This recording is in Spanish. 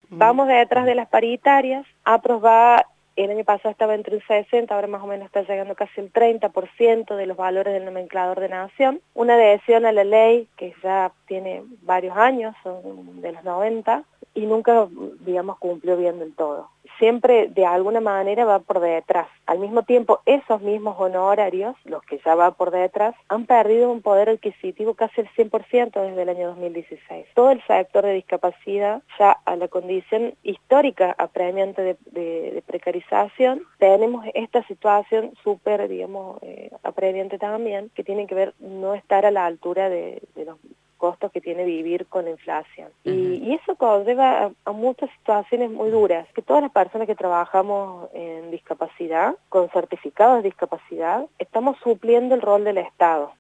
Vamos detrás de las paritarias. APROS va, el año pasado estaba entre un 60, ahora más o menos está llegando casi el 30% de los valores del nomenclador de nación. Una adhesión a la ley que ya tiene varios años, son de los 90, y nunca, digamos, cumplió bien del todo. Siempre de alguna manera va por detrás. Al mismo tiempo, esos mismos honorarios, los que ya va por detrás, han perdido un poder adquisitivo casi el 100% desde el año 2016. Todo el sector de discapacidad, ya a la condición histórica apremiante de precarización, tenemos esta situación súper, digamos, apremiante también, que tiene que ver no estar a la altura de los costos que tiene vivir con la inflación. Y eso conlleva a muchas situaciones muy duras, que todas las personas que trabajamos en discapacidad, con certificados de discapacidad, estamos supliendo el rol del Estado.